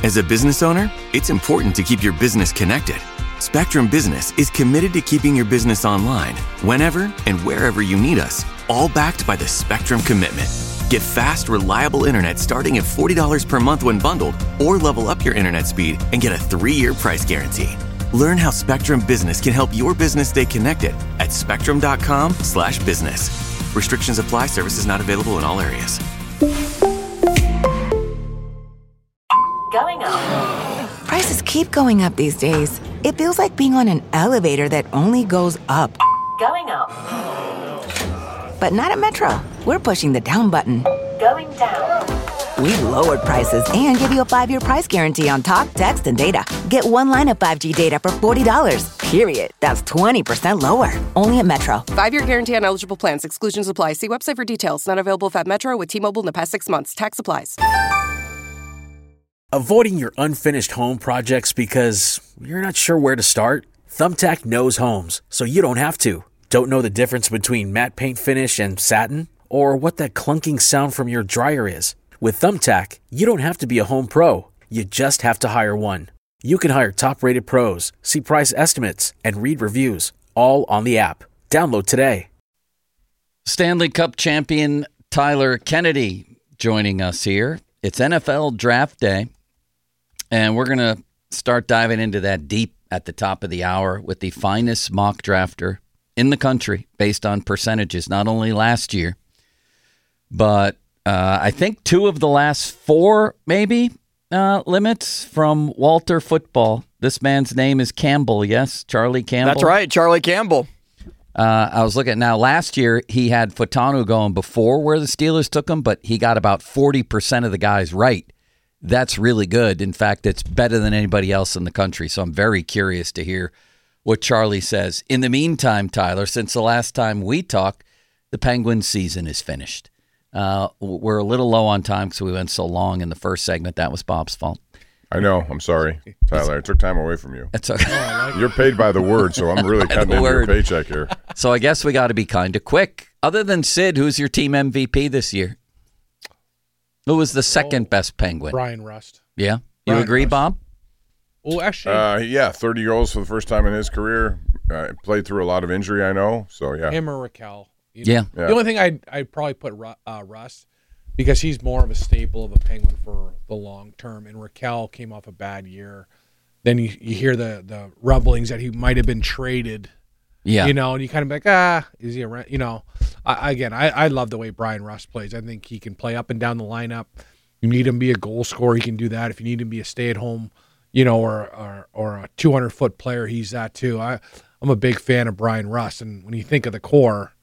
As a business owner, it's important to keep your business connected. Spectrum Business is committed to keeping your business online whenever and wherever you need us, all backed by the Spectrum Commitment. Get fast, reliable internet starting at $40 per month when bundled, or level up your internet speed and get a 3-year price guarantee. Learn how Spectrum Business can help your business stay connected at spectrum.com/business. Restrictions apply. Services not available in all areas. Going up. Prices keep going up these days. It feels like being on an elevator that only goes up. Going up. But not at Metro. We're pushing the down button. Going down. We lowered prices and give you a 5-year price guarantee on talk, text, and data. Get 1 line of 5G data for $40. Period. That's 20% lower. Only at Metro. 5-year guarantee on eligible plans. Exclusions apply. See website for details. Not available at Metro with T-Mobile in the past 6 months. Tax applies. Avoiding your unfinished home projects because you're not sure where to start? Thumbtack knows homes, so you don't have to. Don't know the difference between matte paint finish and satin? Or what that clunking sound from your dryer is? With Thumbtack, you don't have to be a home pro. You just have to hire one. You can hire top-rated pros, see price estimates, and read reviews, all on the app. Download today. Stanley Cup champion Tyler Kennedy joining us here. It's NFL Draft Day, and we're going to start diving into that deep at the top of the hour with the finest mock drafter in the country based on percentages, not only last year, but I think 2 of the last 4, maybe, limits from Walter Football. This man's name is Campbell, yes? Charlie Campbell? That's right, Charlie Campbell. I was looking now. Last year, he had Futanu going before where the Steelers took him, but he got about 40% of the guys right. That's really good. In fact, it's better than anybody else in the country, so I'm very curious to hear what Charlie says. In the meantime, Tyler, since the last time we talked, the Penguins season is finished. We're a little low on time because we went so long in the first segment. That was Bob's fault. I know. I'm sorry, Tyler. I took time away from you. It's okay. You're paid by the word, so I'm really cutting into your paycheck here. So I guess we got to be kind of quick. Other than Sid, who's your team MVP this year? Who was the second best Penguin? Brian Rust. Yeah? You agree, Bob? Well, actually, 30 goals for the first time in his career. Played through a lot of injury, I know. So, yeah. him or Raquel. Yeah. The only thing I'd probably put Rust because he's more of a staple of a Penguin for the long term. And Raquel came off a bad year. Then you hear the rumblings that he might have been traded. Yeah. You know, and you kind of like, is he a, you know, I love the way Brian Rust plays. I think he can play up and down the lineup. You need him to be a goal scorer, he can do that. If you need him to be a stay-at-home, you know, or a 200-foot player, he's that too. I'm a big fan of Brian Rust, and when you think of the core,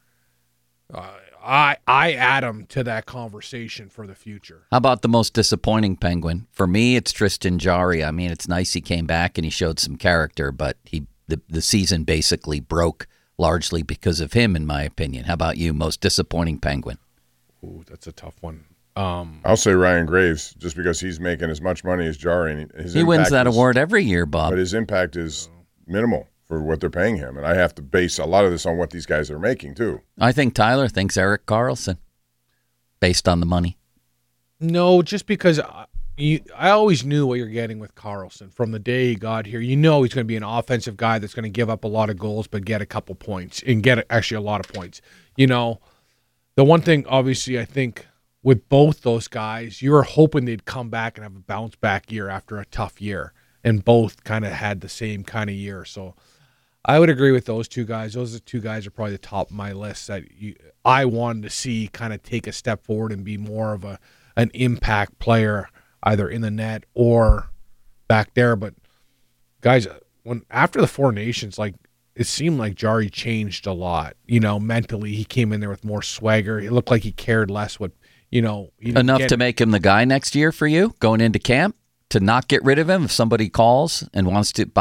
I add him to that conversation for the future. How about the most disappointing Penguin? For me, it's Tristan Jarry. I mean, it's nice he came back and he showed some character, but the season basically broke largely because of him, in my opinion. How about you? Most disappointing Penguin? Ooh, that's a tough one. I'll say Ryan Graves, just because he's making as much money as Jarry. And he wins that award every year, Bob. But his impact is minimal for what they're paying him. And I have to base a lot of this on what these guys are making, too. I think Tyler thinks Erik Karlsson, based on the money. No, just because I always knew what you're getting with Karlsson from the day he got here. You know he's going to be an offensive guy that's going to give up a lot of goals but get a couple points and get actually a lot of points. You know, the one thing, obviously, I think with both those guys, you were hoping they'd come back and have a bounce back year after a tough year. And both kind of had the same kind of year. So I would agree with those two guys. Those two guys are probably the top of my list that I wanted to see kind of take a step forward and be more of an impact player either in the net or back there. But guys, after the Four Nations, like it seemed like Jarry changed a lot. You know, mentally he came in there with more swagger. It looked like he cared less what, you know. Enough to make him the guy next year for you going into camp? To not get rid of him if somebody calls and wants to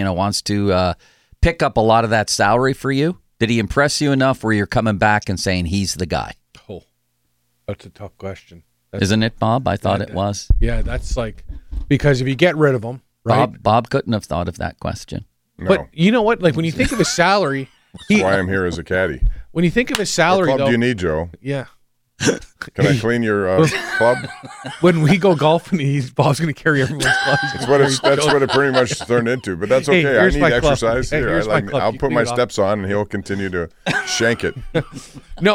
pick up a lot of that salary for you? Did he impress you enough where you're coming back and saying he's the guy? Oh, that's a tough question. Isn't it, Bob? I thought it was. Yeah, that's like, because if you get rid of him, right? Bob couldn't have thought of that question. No. But you know what? Like when you think of his salary. That's why I'm here as a caddy. When you think of his salary, what club though, do you need, Joe? Yeah. Can I clean your club? When we go golfing, Bob's going to carry everyone's clubs. That's what it pretty much turned into. But that's okay. I need exercise Hey, here. I'll put my steps on, and he'll continue to shank it. No,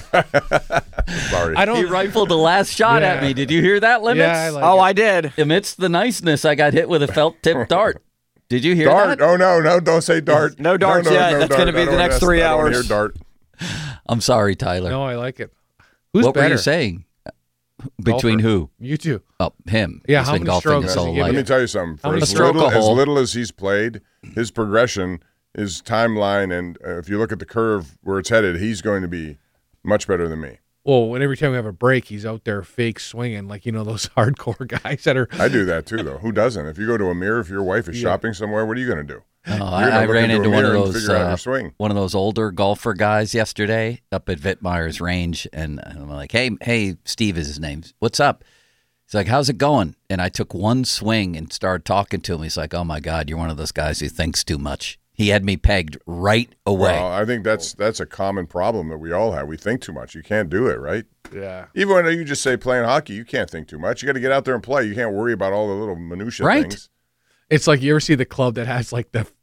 Sorry. I don't. He rifled the last shot at me. Did you hear that, Limits? Yeah, I like Oh, it. I did. Amidst the niceness, I got hit with a felt tip dart. Did you hear Dart. that? Oh, no, don't say dart. No darts yet. That's dart. gonna be I the don't- next that's- 3 I don't hours. hear dart. I'm sorry, Tyler. No, I like it. Who's what better? were you saying? Between Golfer. who? You two. Oh, him. Yeah, He's how been many golfing strokes his has whole he given Let me life. tell you something. How For many as strokes? little as he's played, his progression, his timeline, and if you look at the curve where it's headed, he's going to be much better than me. Well, every time we have a break, he's out there fake swinging, like those hardcore guys that are. I do that too, though. Who doesn't? If you go to a mirror, if your wife is shopping somewhere, what are you going to do? Oh, You're I gonna look ran into a one of mirror and those figure out your swing. one of those older golfer guys yesterday up at Vittmeyer's Range, and I'm like, "Hey, Steve is his name. What's up?" He's like, "How's it going?" And I took one swing and started talking to him. He's like, "Oh my God, you're one of those guys who thinks too much." He had me pegged right away. Well, I think that's a common problem that we all have. We think too much. You can't do it, right? Yeah. Even when you just say playing hockey, you can't think too much. You got to get out there and play. You can't worry about all the little minutia Right. things. It's like you ever see the club that has like the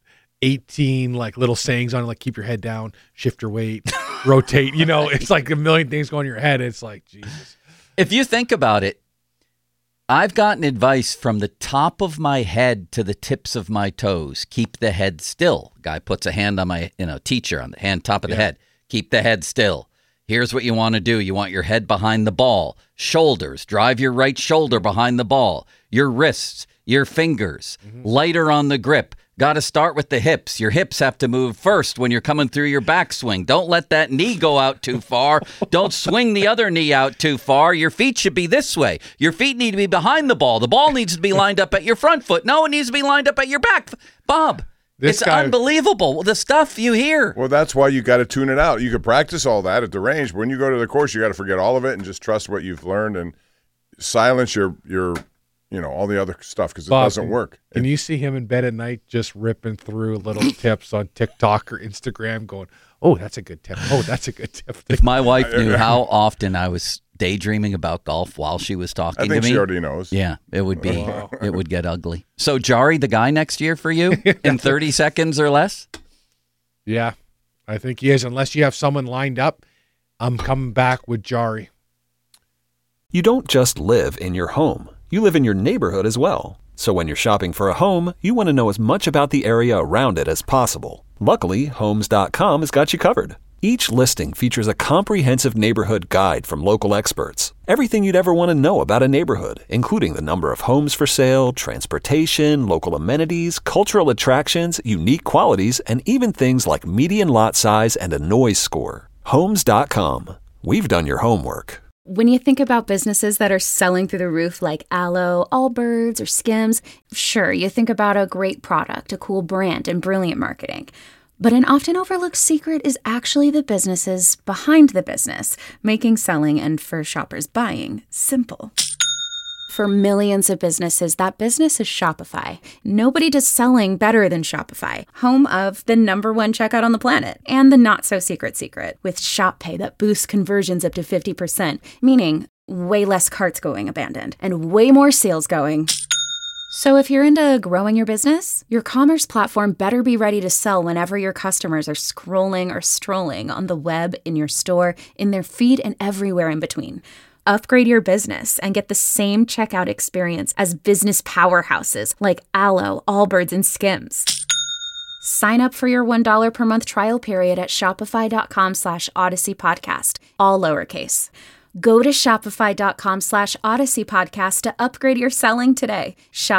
18 like little sayings on it, like keep your head down, shift your weight, rotate. It's like a million things going in your head. It's like, Jesus. If you think about it, I've gotten advice from the top of my head to the tips of my toes. Keep the head still. Guy puts a hand on my, teacher on the hand, top of the head. Keep the head still. Here's what you want to do. You want your head behind the ball. Shoulders. Drive your right shoulder behind the ball. Your wrists, your fingers. Lighter on the grip. Got to start with the hips. Your hips have to move first when you're coming through your backswing. Don't let that knee go out too far. Don't swing the other knee out too far. Your feet should be this way. Your feet need to be behind the ball. The ball needs to be lined up at your front foot. No, it needs to be lined up at your back. Bob, it's unbelievable, the stuff you hear. Well, that's why you got to tune it out. You could practice all that at the range, but when you go to the course, you got to forget all of it and just trust what you've learned and silence your all the other stuff because it doesn't work. Can you see him in bed at night just ripping through little tips on TikTok or Instagram going, oh, that's a good tip. Oh, that's a good tip. If my wife knew how often I was daydreaming about golf while she was talking I think to me. she already knows. Yeah, it would be. It would get ugly. So, Jari, the guy next year for you in 30 seconds or less? Yeah, I think he is. Unless you have someone lined up, I'm coming back with Jari. You don't just live in your home. You live in your neighborhood as well. So when you're shopping for a home, you want to know as much about the area around it as possible. Luckily, Homes.com has got you covered. Each listing features a comprehensive neighborhood guide from local experts. Everything you'd ever want to know about a neighborhood, including the number of homes for sale, transportation, local amenities, cultural attractions, unique qualities, and even things like median lot size and a noise score. Homes.com. We've done your homework. When you think about businesses that are selling through the roof like Aloe, Allbirds, or Skims, sure, you think about a great product, a cool brand, and brilliant marketing. But an often overlooked secret is actually the businesses behind the business, making selling and for shoppers buying simple. For millions of businesses, that business is Shopify. Nobody does selling better than Shopify, home of the #1 checkout on the planet and the not-so-secret secret with Shop Pay that boosts conversions up to 50%, meaning way less carts going abandoned and way more sales going. So if you're into growing your business, your commerce platform better be ready to sell whenever your customers are scrolling or strolling on the web, in your store, in their feed, and everywhere in between. Upgrade your business and get the same checkout experience as business powerhouses like Aloe, Allbirds, and Skims. Sign up for your $1 per month trial period at shopify.com/Odyssey Podcast, all lowercase. Go to shopify.com/Odyssey Podcast to upgrade your selling today.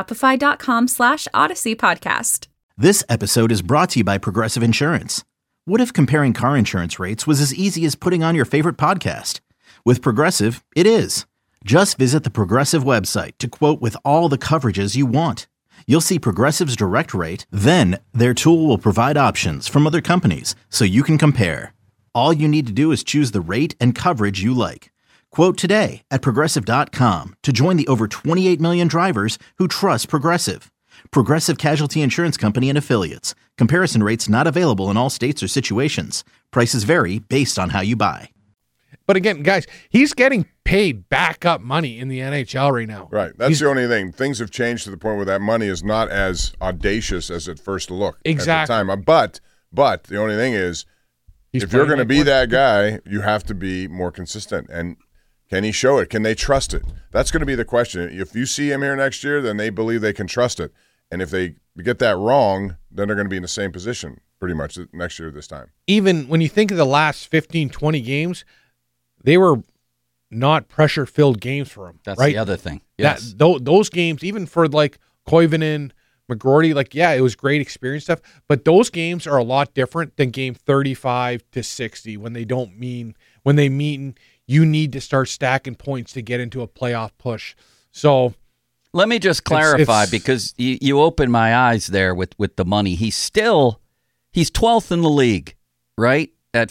Shopify.com/Odyssey Podcast. This episode is brought to you by Progressive Insurance. What if comparing car insurance rates was as easy as putting on your favorite podcast? With Progressive, it is. Just visit the Progressive website to quote with all the coverages you want. You'll see Progressive's direct rate, then their tool will provide options from other companies so you can compare. All you need to do is choose the rate and coverage you like. Quote today at Progressive.com to join the over 28 million drivers who trust Progressive. Progressive Casualty Insurance Company and Affiliates. Comparison rates not available in all states or situations. Prices vary based on how you buy. But again, guys, he's getting paid backup money in the NHL right now. Right. That's the only thing. Things have changed to the point where that money is not as audacious as it first looked at the time. But the only thing is, if you're going to be that guy, you have to be more consistent. And can he show it? Can they trust it? That's going to be the question. If you see him here next year, then they believe they can trust it. And if they get that wrong, then they're going to be in the same position pretty much next year this time. Even when you think of the last 15, 20 games, they were not pressure-filled games for him. That's right? the other thing. Yes. Those games, even for like Koivunen, McGroarty, like, yeah, it was great experience stuff, but those games are a lot different than game 35 to 60 when they mean you need to start stacking points to get into a playoff push. So let me just clarify, because you opened my eyes there with the money. He's 12th in the league, right? At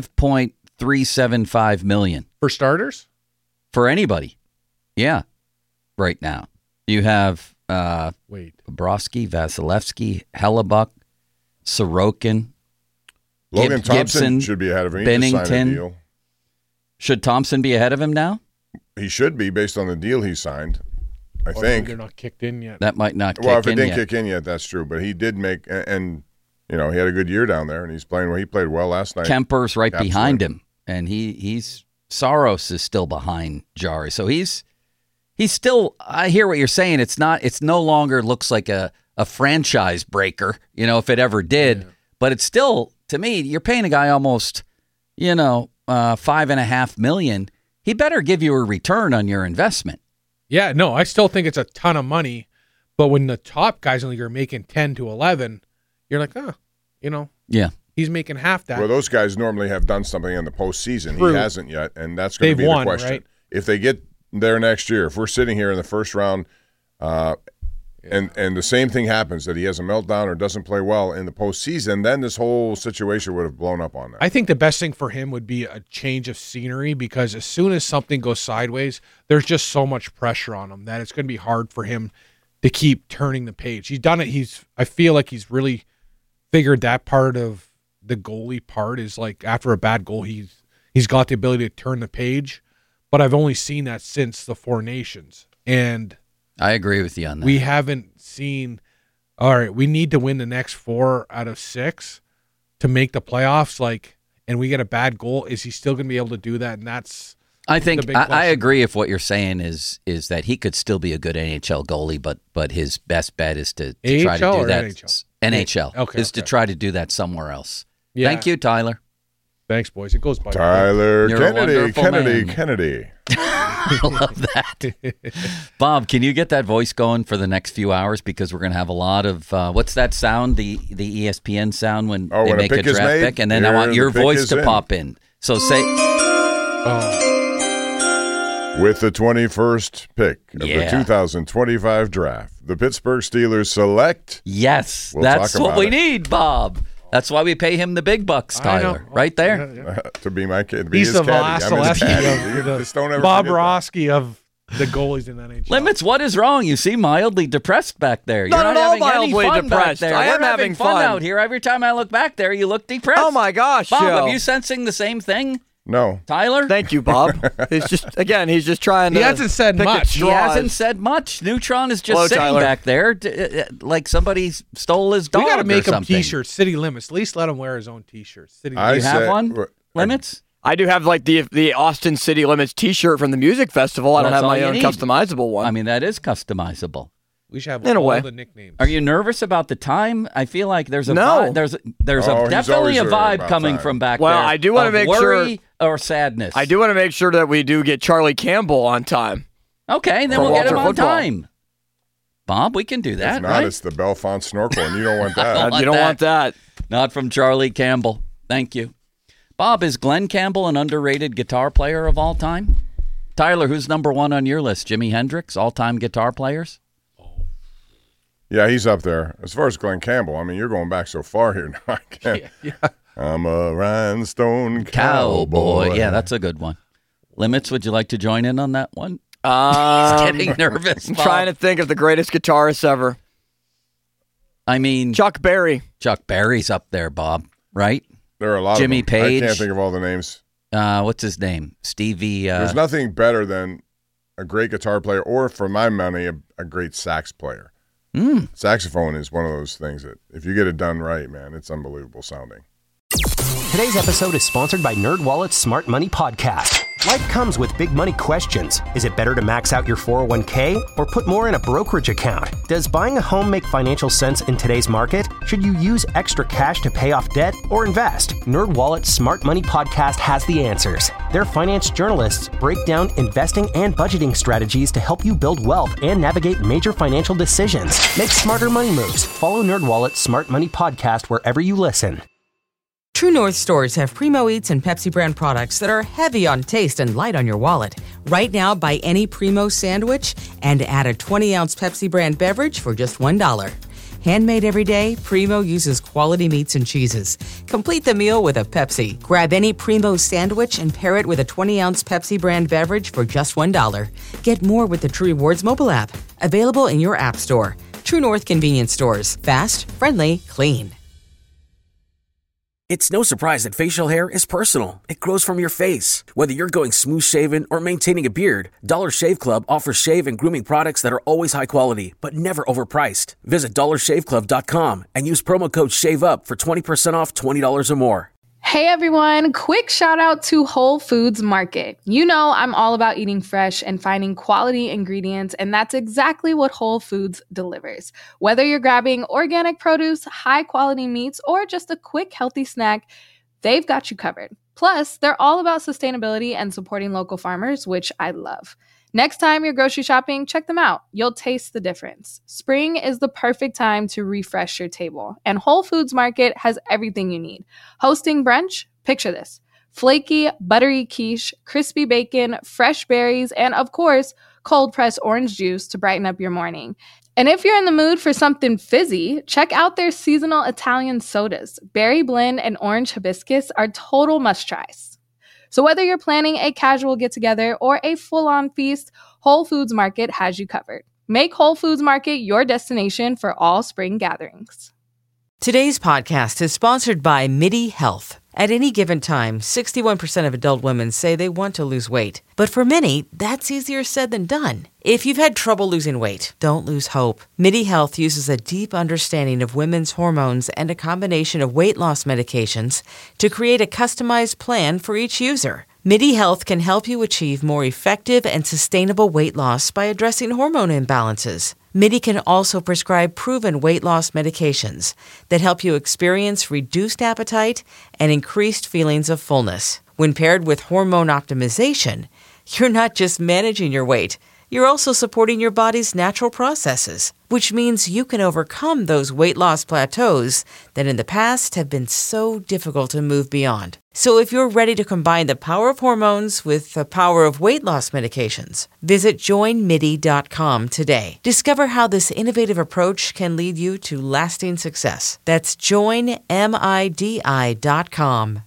$5.375 million. For starters? For anybody. Yeah. Right now. You have Bobrovsky, Vasilevsky, Hellebuck, Sorokin, Logan Thompson Gibson, should be ahead of him. He Bennington. just signed a deal. Should Thompson be ahead of him now? He should be based on the deal he signed. I think they're not kicked in yet. That might not. Well, if it didn't kick in yet, that's true. But he did make, and he had a good year down there, and he's playing well. He played well last night. Kemper's right behind him, and he's Saros is still behind Jari, so he's still. I hear what you're saying. It's no longer looks like a franchise breaker. If it ever did, but it's still, to me, you're paying a guy almost, $5.5 million. He better give you a return on your investment. Yeah, no, I still think it's a ton of money, but when the top guys in the league are making 10 to 11, you're like, yeah, he's making half that. Well, those guys normally have done something in the postseason. True. He hasn't yet, and that's going to be the question. Right? If they get there next year, if we're sitting here in the first round, and the same thing happens, that he has a meltdown or doesn't play well in the postseason, then this whole situation would have blown up on that. I think the best thing for him would be a change of scenery, because as soon as something goes sideways, there's just so much pressure on him that it's going to be hard for him to keep turning the page. He's done it. I feel like he's really figured that part of the goalie part is like after a bad goal, he's got the ability to turn the page, but I've only seen that since the Four Nations. And I agree with you on that. We haven't seen, all right, we need to win the next 4 out of 6 to make the playoffs, and we get a bad goal. Is he still going to be able to do that? And that's I think I agree if what you're saying is that he could still be a good NHL goalie, but his best bet is to try to do that. NHL. Okay. To try to do that somewhere else. Yeah. Thank you, Tyler. Thanks, boys. It goes by. Tyler You're a wonderful Kennedy. I love that. Bob, can you get that voice going for the next few hours? Because we're going to have a lot of, what's that sound, the ESPN sound when they make a draft pick? And then I want your voice to pop in. So say... With the 21st pick of the 2025 draft, the Pittsburgh Steelers select... Yes, that's what we need, Bob. That's why we pay him the big bucks, Tyler. Right there. Yeah. To be my kid. He's the Vasilevsky Bob Roski of the goalies in NHL. Limits, what is wrong? You seem mildly depressed back there. You're not not at all having mildly any fun depressed. Back there. I am We're having fun out here. Every time I look back there, you look depressed. Oh, my gosh, Bob, Joe. are you sensing the same thing? No. Tyler? Thank you, Bob. He's just trying to... He hasn't said much. He hasn't said much. Neutron is just sitting back there like somebody stole his dog. We got to make him him T-shirts, City Limits. At least let him wear his own T-shirts. Do you have one, Limits? I do have the Austin City Limits T-shirt from the music festival. I don't have my own customizable one. I mean, that is customizable. We should have in all a way. the nicknames. Are you nervous about the time? I feel like there's a vibe, there's definitely a vibe coming from back there. Well, I do want to make worry or sadness. I do want to make sure that we do get Charlie Campbell on time. Okay, then we'll get him on time. Bob, we can do that. It's not. Right? It's the Belfont snorkel, and you don't want that. You don't want that. Not from Charlie Campbell. Thank you. Bob, is Glenn Campbell an underrated guitar player of all time? Tyler, who's number one on your list? Jimi Hendrix, all-time guitar players? Yeah, he's up there. As far as Glenn Campbell, I mean, you're going back so far here now. I can't. Yeah. I'm a rhinestone cowboy. Yeah, that's a good one. Limits, would you like to join in on that one? He's getting nervous. I'm trying to think of the greatest guitarist ever. I mean... Chuck Berry. Chuck Berry's up there, Bob, right? There are a lot Jimmy of them. Page. I can't think of all the names. What's his name? Stevie. There's nothing better than a great guitar player, or for my money, a great sax player. Saxophone is one of those things that if you get it done right, man, it's unbelievable sounding. Today's episode is sponsored by NerdWallet's Smart Money Podcast. Life comes with big money questions. Is it better to max out your 401k or put more in a brokerage account? Does buying a home make financial sense in today's market? Should you use extra cash to pay off debt or invest? NerdWallet's Smart Money Podcast has the answers. Their finance journalists break down investing and budgeting strategies to help you build wealth and navigate major financial decisions. Make smarter money moves. Follow NerdWallet's Smart Money Podcast wherever you listen. True North stores have Primo Eats and Pepsi brand products that are heavy on taste and light on your wallet. Right now, buy any Primo sandwich and add a 20-ounce Pepsi brand beverage for just $1. Handmade every day, Primo uses quality meats and cheeses. Complete the meal with a Pepsi. Grab any Primo sandwich and pair it with a 20-ounce Pepsi brand beverage for just $1. Get more with the True Rewards mobile app. Available in your app store. True North convenience stores. Fast, friendly, clean. It's no surprise that facial hair is personal. It grows from your face. Whether you're going smooth shaven or maintaining a beard, Dollar Shave Club offers shave and grooming products that are always high quality, but never overpriced. Visit dollarshaveclub.com and use promo code SHAVEUP for 20% off $20 or more. Hey everyone, quick shout out to Whole Foods Market. You know I'm all about eating fresh and finding quality ingredients, and that's exactly what Whole Foods delivers. Whether you're grabbing organic produce, high quality meats, or just a quick healthy snack, they've got you covered. Plus, they're all about sustainability and supporting local farmers, which I love. Next time you're grocery shopping, check them out. You'll taste the difference. Spring is the perfect time to refresh your table, and Whole Foods Market has everything you need. Hosting brunch? Picture this. Flaky, buttery quiche, crispy bacon, fresh berries, and of course, cold-pressed orange juice to brighten up your morning. And if you're in the mood for something fizzy, check out their seasonal Italian sodas. Berry blend and orange hibiscus are total must-tries. So whether you're planning a casual get-together or a full-on feast, Whole Foods Market has you covered. Make Whole Foods Market your destination for all spring gatherings. Today's podcast is sponsored by MIDI Health. At any given time, 61% of adult women say they want to lose weight. But for many, that's easier said than done. If you've had trouble losing weight, don't lose hope. MIDI Health uses a deep understanding of women's hormones and a combination of weight loss medications to create a customized plan for each user. MIDI Health can help you achieve more effective and sustainable weight loss by addressing hormone imbalances. MIDI can also prescribe proven weight loss medications that help you experience reduced appetite and increased feelings of fullness. When paired with hormone optimization, you're not just managing your weight, you're also supporting your body's natural processes, which means you can overcome those weight loss plateaus that in the past have been so difficult to move beyond. So if you're ready to combine the power of hormones with the power of weight loss medications, visit joinmidi.com today. Discover how this innovative approach can lead you to lasting success. That's joinmidi.com.